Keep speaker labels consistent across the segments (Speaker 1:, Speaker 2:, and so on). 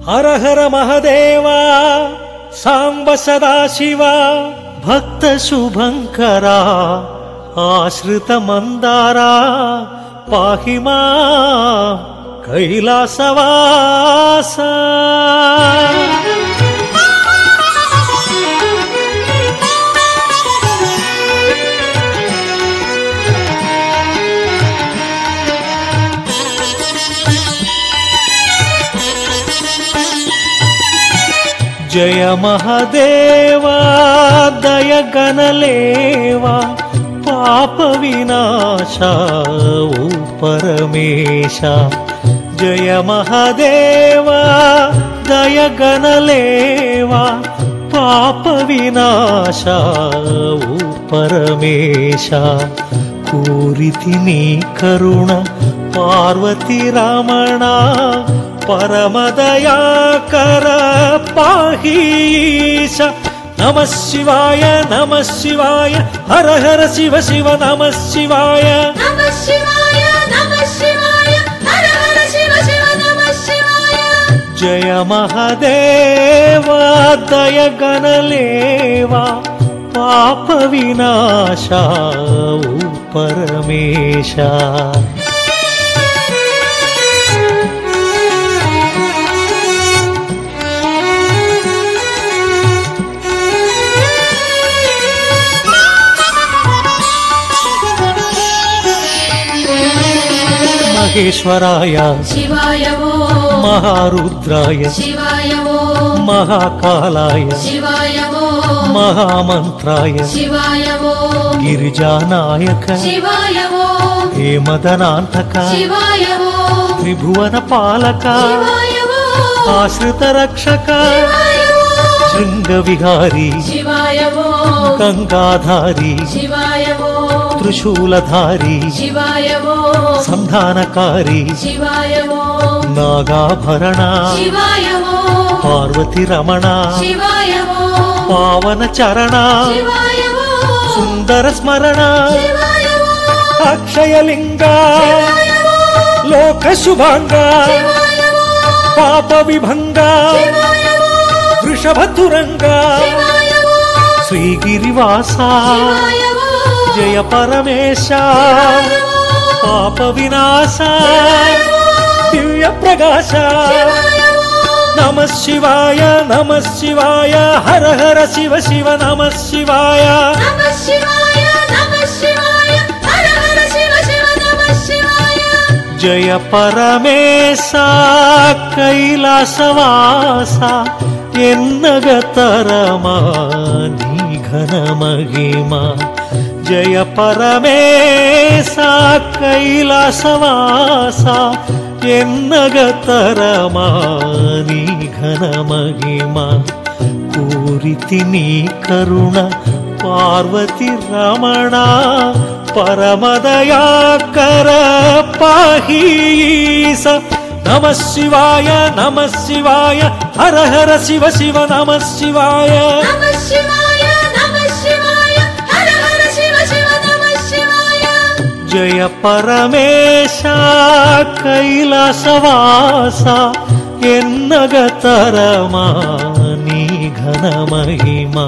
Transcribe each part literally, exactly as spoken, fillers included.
Speaker 1: హర హర మహదేవా సాంబ సదాశివా భక్త శుభంకరా ఆశ్రిత మందారా పాహి మా కైలాసవాస. జయ మహదేవా దయగణలేవా పాప వినాశ ఓ పరమేశ. జయ మహదేవా దయగణలేవా పాప వినాశ ఓ పరమేశ. కోరితి నీ కరుణ పార్వతి రమణ పరమదయాకర పాహీశ. నమ శివాయ నమ శివాయ హర హర శివ శివ నమ శివాయ.
Speaker 2: నమ శివాయ నమ శివాయ హర హర శివ శివ నమ శివాయ.
Speaker 1: జయ మహదేవా దయగణలేవా పాప వినాశ ఓ పరమేశ. మహేశ్వరాయ
Speaker 2: శివాయ ఓం
Speaker 1: మహారుద్రాయ
Speaker 2: శివాయ ఓం
Speaker 1: మహాకాలాయ
Speaker 2: శివాయ ఓం
Speaker 1: మహామంత్రాయ
Speaker 2: శివాయ ఓం
Speaker 1: గిరిజానాయక
Speaker 2: శివాయ ఓం
Speaker 1: హేమదనాంతక
Speaker 2: శివాయ ఓం
Speaker 1: త్రిభువన పాలక
Speaker 2: శివాయ ఓం
Speaker 1: ఆశ్రిత రక్షక
Speaker 2: శివాయ ఓం
Speaker 1: శృంగ విహారీ
Speaker 2: శివాయ ఓం
Speaker 1: గంగాధారి
Speaker 2: శివాయ ఓం
Speaker 1: త్రిశూలధారి
Speaker 2: శివాయ ఓం
Speaker 1: సంధానకారి
Speaker 2: శివాయ ఓం
Speaker 1: నాగాభరణ
Speaker 2: శివాయ ఓం
Speaker 1: పార్వతి రమణ
Speaker 2: శివాయ ఓం
Speaker 1: పావన చరణ
Speaker 2: శివాయ ఓం
Speaker 1: సుందర స్మరణ
Speaker 2: శివాయ ఓం
Speaker 1: అక్షయలింగ
Speaker 2: శివాయ ఓం
Speaker 1: లోక శుభాంగ
Speaker 2: శివాయ ఓం
Speaker 1: పాప విభంగ
Speaker 2: శివాయ ఓం
Speaker 1: వృషభతురంగ
Speaker 2: శివాయ ఓం
Speaker 1: శ్రీగిరివాస
Speaker 2: శివాయ ఓం
Speaker 1: జయ పరమేశ పాప వినాశ దివ్య ప్రకాశ. నమ శివాయ నమ శివాయ హర హర శివ శివ నమ శివాయ.
Speaker 2: నమ శివాయ నమ శివాయ హర హర శివ శివ నమ శివాయ.
Speaker 1: జయ పరమేశ కైలాసవాస ఎన్నగతరమా నీ ఘన మహిమా. జయ పరమేశ కైలాసవాస ఎన్నగతరమా నీ ఘన మహిమా. కోరితి నీ కరుణ పార్వతి రమణ పరమదయాకర పాహీశ. నమ శివాయ నమ శివాయ హర హర శివ శివ నమ శివాయ.
Speaker 2: నమ శివాయ నమ శివాయ హర హర శివ శివ నమ శివాయ.
Speaker 1: జయ పరమేశ కైలాసవాస ఎన్నగతరమా నీ ఘన మహిమా.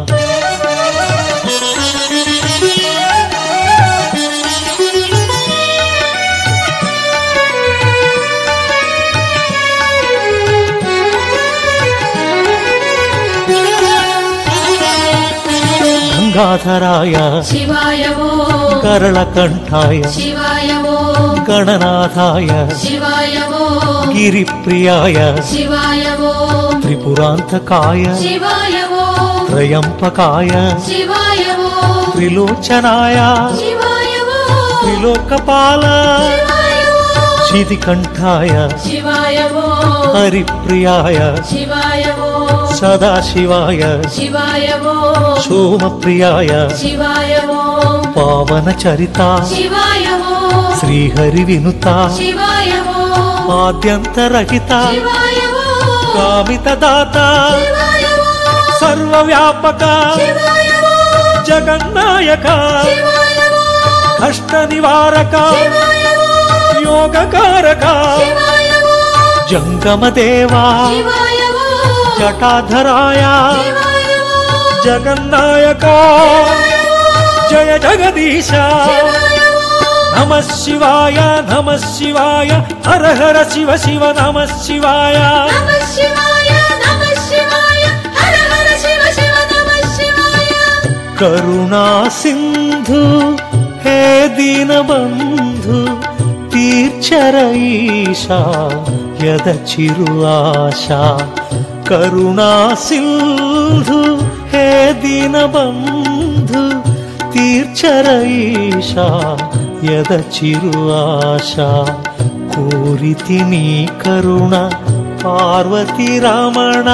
Speaker 1: గంగాధరాయ
Speaker 2: శివాయ ఓం
Speaker 1: కరళకంఠాయ
Speaker 2: శివాయ ఓం
Speaker 1: గణనాథాయ
Speaker 2: శివాయ ఓం
Speaker 1: గిరిప్రియాయ
Speaker 2: శివాయ ఓం
Speaker 1: త్రిపురాంతకాయ
Speaker 2: శివాయ ఓం
Speaker 1: త్రయంపకాయ
Speaker 2: శివాయ ఓం
Speaker 1: త్రిలోచనాయ
Speaker 2: శివాయ ఓం
Speaker 1: త్రిలోకపాల
Speaker 2: శివాయ ఓం
Speaker 1: శితికంఠాయ
Speaker 2: శివాయ ఓం
Speaker 1: హరిప్రియాయ
Speaker 2: శివాయ ఓం
Speaker 1: సదాశివాయ
Speaker 2: శివాయ ఓం
Speaker 1: సోమప్రియాయ
Speaker 2: శివాయ ఓం
Speaker 1: పావన చరిత
Speaker 2: శివాయ ఓం
Speaker 1: శ్రీహరి వినుత
Speaker 2: శివాయ ఓం
Speaker 1: ఆద్యంతరహిత
Speaker 2: శివాయ ఓం
Speaker 1: కామిత దాత
Speaker 2: శివాయ ఓం
Speaker 1: సర్వవ్యాపక
Speaker 2: శివాయ ఓం
Speaker 1: జగన్నాయక
Speaker 2: శివాయ ఓం
Speaker 1: కష్ట నివారక
Speaker 2: శివాయ ఓం
Speaker 1: యోగకారక
Speaker 2: శివాయ ఓం
Speaker 1: జంగమదేవా
Speaker 2: శివాయ ఓం
Speaker 1: జటాధరాయ
Speaker 2: శివాయ ఓం
Speaker 1: జగన్నాయక జయ జగదీశ
Speaker 2: శివాయ ఓం
Speaker 1: నమ శివాయ నమ శివాయ హర హర శివ శివ నమ శివాయ
Speaker 2: నమః శివాయ నమః శివాయ హర హర శివ శివ నమః శివాయ
Speaker 1: కరుణా సింధు హే దీనబంధు తీర్చర ఈశా యద చిరు ఆశ కరుణా సింధు హే దీనబంధు తీర్చర ఈశా యద చిరు ఆశ కోరితి నీ కరుణ పార్వతి రమణ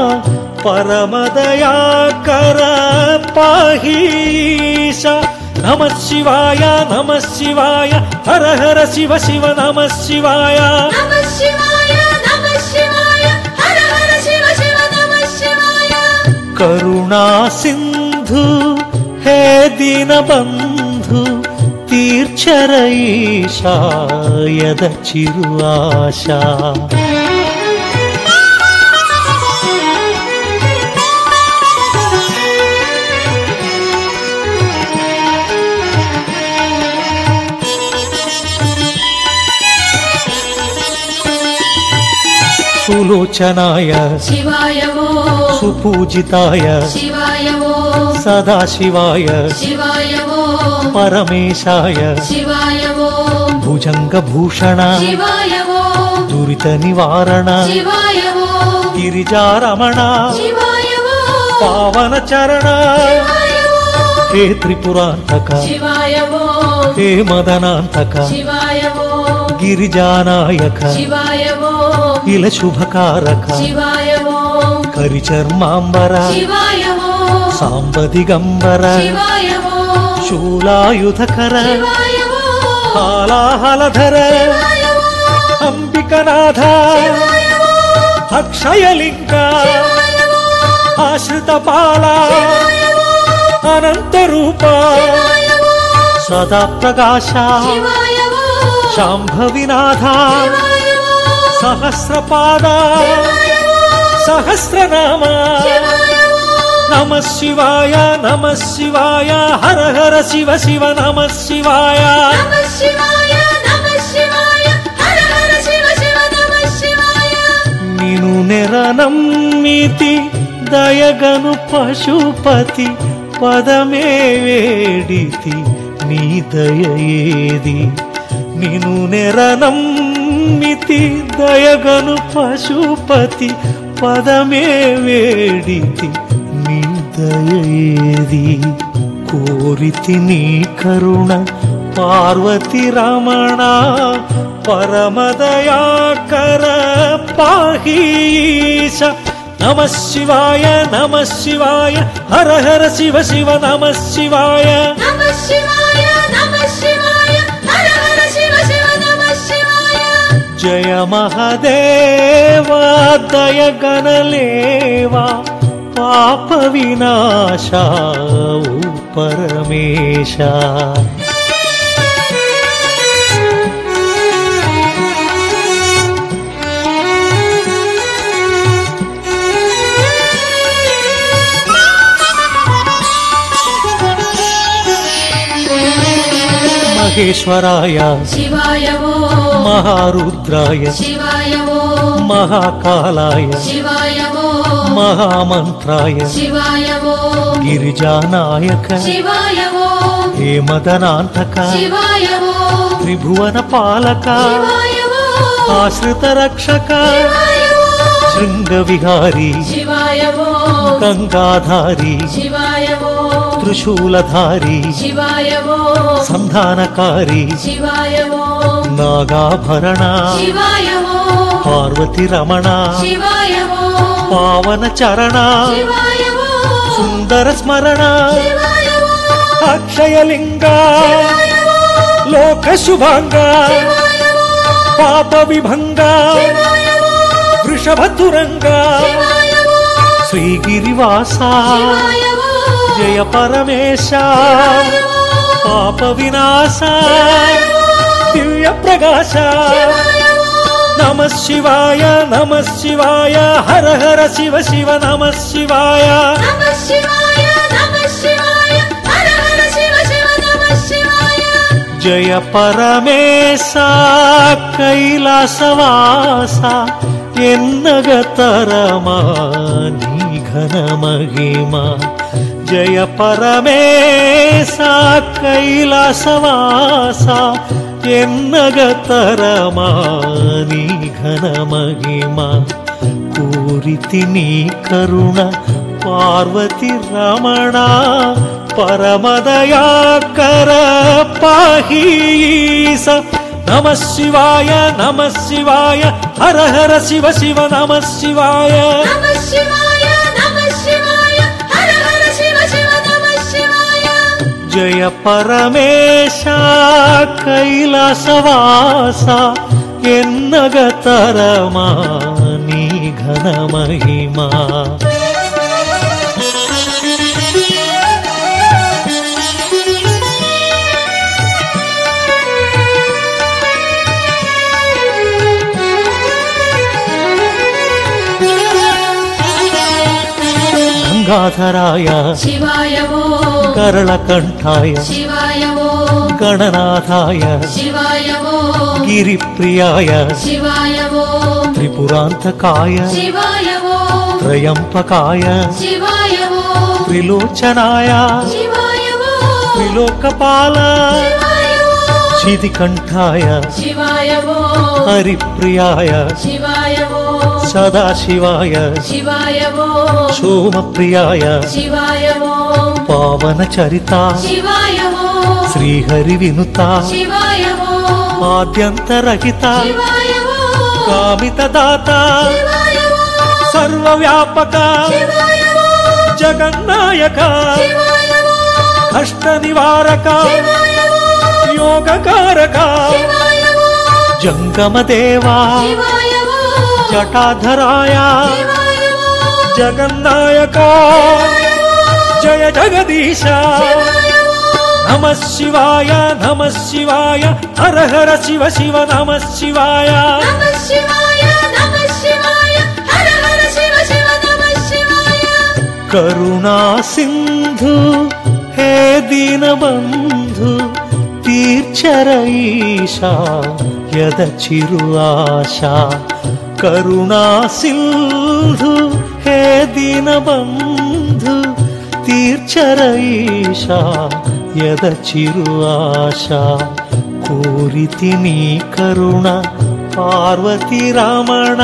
Speaker 1: పరమదయాకర పాహీశ నమ శివాయ నమ శివాయ హర హర శివ శివ నమ శివాయ
Speaker 2: నమః శివాయ నమః శివాయ హర హర శివ శివ నమః శివాయ
Speaker 1: కరుణా సింధు హే దీనబంధు తీర్చర ఈశా యద చిరు ఆశ సులోచనాయ
Speaker 2: శివాయ ఓం
Speaker 1: సుపూజితాయ
Speaker 2: శివాయ ఓం
Speaker 1: సదాశివాయ
Speaker 2: శివాయ ఓం
Speaker 1: పరమేశాయ
Speaker 2: శివాయ ఓం
Speaker 1: భుజంగభూషణ
Speaker 2: శివాయ ఓం
Speaker 1: దురిత నివారణ
Speaker 2: శివాయ ఓం
Speaker 1: గిరిజారమణ
Speaker 2: శివాయ ఓం
Speaker 1: పావన చరణ
Speaker 2: శివాయ ఓం
Speaker 1: హే త్రిపురాంతక
Speaker 2: శివాయ ఓం
Speaker 1: హే మదనాంతక
Speaker 2: శివాయ ఓం
Speaker 1: గిరిజానాయక
Speaker 2: శివాయ ఓం
Speaker 1: ఇల శుభకారక
Speaker 2: శివాయ ఓం
Speaker 1: కరిచర్మాంబర
Speaker 2: శివాయ ఓం
Speaker 1: సాంబ దిగంబర
Speaker 2: శివాయ ఓం
Speaker 1: శూలాయుధకర
Speaker 2: శివాయ ఓం
Speaker 1: హాలాహలధర
Speaker 2: శివాయ ఓం
Speaker 1: అంబికనాథ
Speaker 2: శివాయ ఓం
Speaker 1: అక్షయలింగ
Speaker 2: శివాయ ఓం
Speaker 1: ఆశ్రిత బాల
Speaker 2: శివాయ ఓం
Speaker 1: అనంత రూప
Speaker 2: శివాయ ఓం
Speaker 1: సదా ప్రకాశ
Speaker 2: శివాయ ఓం
Speaker 1: శాంభవినాథ
Speaker 2: శివాయ ఓం
Speaker 1: సహస్రపాద
Speaker 2: శివాయ ఓం
Speaker 1: సహస్రనామ
Speaker 2: శివాయ ఓం
Speaker 1: నమ శివాయ నమ శివాయ హర హర శివ శివ నమ శివాయ
Speaker 2: నమః శివాయ నమః శివాయ హర హర శివ శివ నమః శివాయ
Speaker 1: నిను నెరనమ్మితి దయగను పశుపతి పదమే వేడితి నీ దయేది నిను నెరనమ్మితి దయగను పశుపతి పదమే వేడితి నీ దయేది కోరితి నీ కరుణ పార్వతి రమణ పరమదయాకర పాహీశ నమ శివాయ నమ శివాయ హర హర శివ శివ నమ శివాయ
Speaker 2: నమః శివాయ నమః శివాయ హర హర శివ శివ నమః శివాయ
Speaker 1: జయ మహదేవ దయ గణలేవా పాప వినాశ ఓ పరమేశ మహేశ్వరాయ
Speaker 2: శివాయ ఓం
Speaker 1: మహారుద్రాయ
Speaker 2: శివాయ ఓం
Speaker 1: మహాకాలాయ
Speaker 2: శివాయ ఓం
Speaker 1: మహామంత్రాయ
Speaker 2: శివాయ ఓం
Speaker 1: గిరిజానాయక
Speaker 2: శివాయ ఓం
Speaker 1: హేమదనాంతక
Speaker 2: శివాయ ఓం
Speaker 1: త్రిభువన పాలక
Speaker 2: శివాయ ఓం
Speaker 1: ఆశ్రిత రక్షక
Speaker 2: శివాయ ఓం
Speaker 1: శృంగ విహారీ
Speaker 2: శివాయ ఓం
Speaker 1: గంగాధారి
Speaker 2: శివాయ ఓం
Speaker 1: త్రిశూలధారి
Speaker 2: శివాయ ఓం
Speaker 1: సంధానకారి
Speaker 2: శివాయ ఓం
Speaker 1: నాగాభరణ
Speaker 2: శివాయ ఓం
Speaker 1: పార్వతి రమణ
Speaker 2: శివాయ ఓం
Speaker 1: పావన చరణ
Speaker 2: శివాయ ఓం
Speaker 1: సుందర స్మరణ
Speaker 2: శివాయ ఓం
Speaker 1: అక్షయలింగ
Speaker 2: శివాయ ఓం
Speaker 1: లోక శుభాంగ
Speaker 2: శివాయ ఓం
Speaker 1: పాప విభంగ
Speaker 2: శివాయ ఓం
Speaker 1: వృషభతురంగ
Speaker 2: శివాయ ఓం
Speaker 1: శ్రీగిరివాస
Speaker 2: శివాయ ఓం
Speaker 1: జయ పరమేశ
Speaker 2: శివాయ ఓం
Speaker 1: పాప వినాశ దివ్య ప్రకాశ
Speaker 2: శివాయ ఓం
Speaker 1: నమ శివాయ నమ శివాయ హర హర శివ శివ నమ శివాయ
Speaker 2: నమ శివాయ నమ శివాయ హర హర శివ శివ నమ శివాయ
Speaker 1: జయ పరమేశ కైలాసవాస ఎన్నగతరమా నీ ఘన మహిమ జయ పరమేశ కైలాసవాస ఎన్నగతరమా నీ ఘన మహిమ కోరితి నీ కరుణ పార్వతి రమణ పరమదయాకర పాహీస నమ శివాయ నమ శివాయ హర హర శివ శివ నమ శివాయ
Speaker 2: నమ శివాయ నమ శివాయ హర హర శివ శివ నమ శివాయ
Speaker 1: జయ పరమేశ కైలాసవాస ఎన్నగతరమా నీ ఘన మహిమా గంగాధరాయ
Speaker 2: శివాయ ఓం
Speaker 1: కరళకంఠాయ
Speaker 2: శివాయ ఓం
Speaker 1: గణనాథాయ
Speaker 2: శివాయ ఓం
Speaker 1: గిరిప్రియాయ
Speaker 2: శివాయ ఓం
Speaker 1: త్రిపురాంతకాయ
Speaker 2: శివాయ ఓం
Speaker 1: త్రయంపకాయ
Speaker 2: శివాయ ఓం
Speaker 1: త్రిలోచనాయ
Speaker 2: శివాయ ఓం
Speaker 1: త్రిలోకపాల
Speaker 2: శివాయ ఓం
Speaker 1: శితికంఠాయ
Speaker 2: శివాయ ఓం
Speaker 1: హరిప్రియాయ
Speaker 2: శివాయ ఓం
Speaker 1: సదాశివాయ
Speaker 2: శివాయ ఓం
Speaker 1: సోమప్రియాయ
Speaker 2: శివాయ ఓం
Speaker 1: పావన చరిత
Speaker 2: శివాయ ఓం
Speaker 1: శ్రీహరి వినుత
Speaker 2: శివాయ ఓం
Speaker 1: ఆద్యంతరహిత
Speaker 2: శివాయ ఓం
Speaker 1: కామిత దాత
Speaker 2: శివాయ ఓం
Speaker 1: సర్వవ్యాపక
Speaker 2: శివాయ ఓం
Speaker 1: జగన్నాయక
Speaker 2: శివాయ ఓం
Speaker 1: కష్ట నివారక
Speaker 2: శివాయ ఓం
Speaker 1: యోగకారక
Speaker 2: శివాయ ఓం
Speaker 1: జంగమ దేవా
Speaker 2: శివాయ ఓం
Speaker 1: జటాధరాయ
Speaker 2: శివాయ ఓం
Speaker 1: జగన్నాయక జయ జగదీశ నమ శివాయ నమ శివాయ హర హర శివ శివ నమ శివాయ
Speaker 2: నమ శివాయ నమ శివాయ హర హర శివ శివ నమ శివాయ
Speaker 1: కరుణా సింధు హే దీనబంధు తీర్చరईशा యద చిరు ఆశ కరుణా సింధు హే దీనబంధు తీర్చరईशा యద చిరు ఆశ కోరితి నీ కరుణ పార్వతి రమణ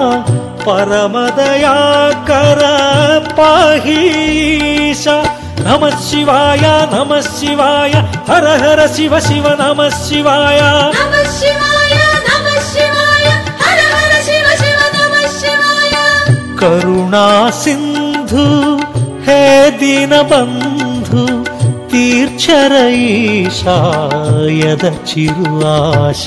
Speaker 1: పరమదయాకర పాహీశ నమ శివాయ నమ శివాయ హర హర శివ శివ నమ శివాయ
Speaker 2: నమ శివాయ నమ శివాయ హర హర శివ శివ నమ శివాయ
Speaker 1: కరుణా సింధు హే దీనబంధు తీర్చరईशा యద చిరు ఆశ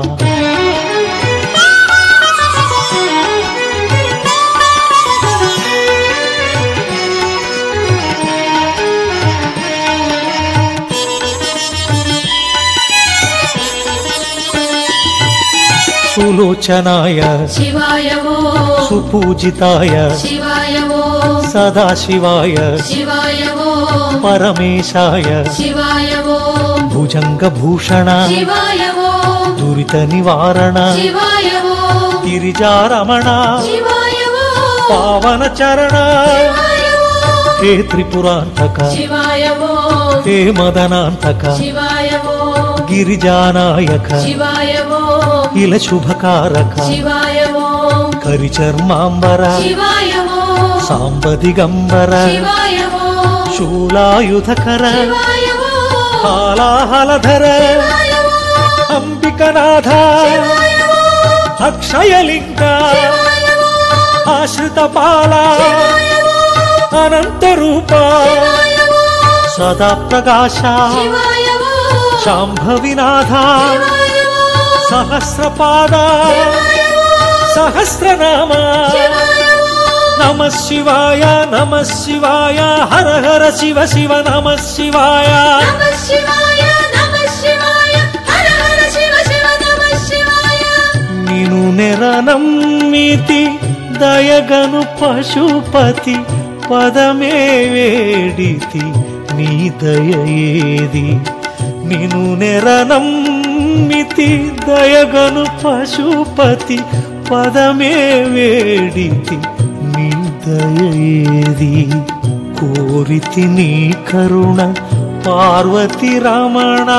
Speaker 1: సులోచనాయ
Speaker 2: శివాయ ఓం
Speaker 1: సుపూజితాయ
Speaker 2: శివాయ ఓం
Speaker 1: సదాశివాయ
Speaker 2: శివాయ ఓం
Speaker 1: పరమేశాయ
Speaker 2: శివాయ ఓం
Speaker 1: భుజంగభూషణ
Speaker 2: శివాయ ఓం
Speaker 1: దురిత నివారణ
Speaker 2: శివాయ ఓం
Speaker 1: గిరిజారమణ
Speaker 2: శివాయ ఓం
Speaker 1: పావన చరణ
Speaker 2: శివాయ ఓం
Speaker 1: హే త్రిపురాంతక
Speaker 2: శివాయ ఓం
Speaker 1: హే మదనాంతక
Speaker 2: శివాయ ఓం
Speaker 1: గిరిజానాయక
Speaker 2: శివాయ ఓం
Speaker 1: ఇల శుభకారక
Speaker 2: శివాయ ఓం
Speaker 1: కరిచర్మాంబర
Speaker 2: శివాయ ఓం
Speaker 1: సాంబదిగంబర
Speaker 2: శివాయ ఓం
Speaker 1: శూలాయుధకర
Speaker 2: శివాయ ఓం
Speaker 1: హాలాహలధర
Speaker 2: శివాయ ఓం
Speaker 1: అంబికనాథ
Speaker 2: శివాయ ఓం
Speaker 1: అక్షయలింగ
Speaker 2: శివాయ ఓం
Speaker 1: ఆశ్రితపాల
Speaker 2: శివాయ ఓం
Speaker 1: అనంతరూప
Speaker 2: శివాయ ఓం
Speaker 1: సదా ప్రకాశ
Speaker 2: శివాయ ఓం
Speaker 1: శాంభవినాథ
Speaker 2: శివాయ ఓం
Speaker 1: సహస్రపాద
Speaker 2: శివాయ ఓం
Speaker 1: సహస్రనామ
Speaker 2: శివాయ ఓం
Speaker 1: నమ శివాయ నమ శివాయ హర హర శివ శివ నమ శివాయ
Speaker 2: నమ శివాయ నమ శివాయ హర హర శివ శివ నమ శివాయ
Speaker 1: నిను నెరనమ్మితి దయగను పశుపతి పదమే వేడితి నీ దయేది నిను నెరనమ్మితి దయగను పశుపతి పదమే వేడితి నీ దయేది కోరితి నీ కరుణ పార్వతి రమణ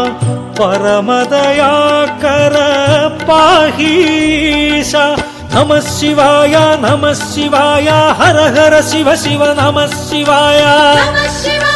Speaker 1: పరమదయాకర పాహీశ నమ శివాయ నమ శివాయ హర హర శివ శివ నమ శివాయ
Speaker 2: నమః శివాయ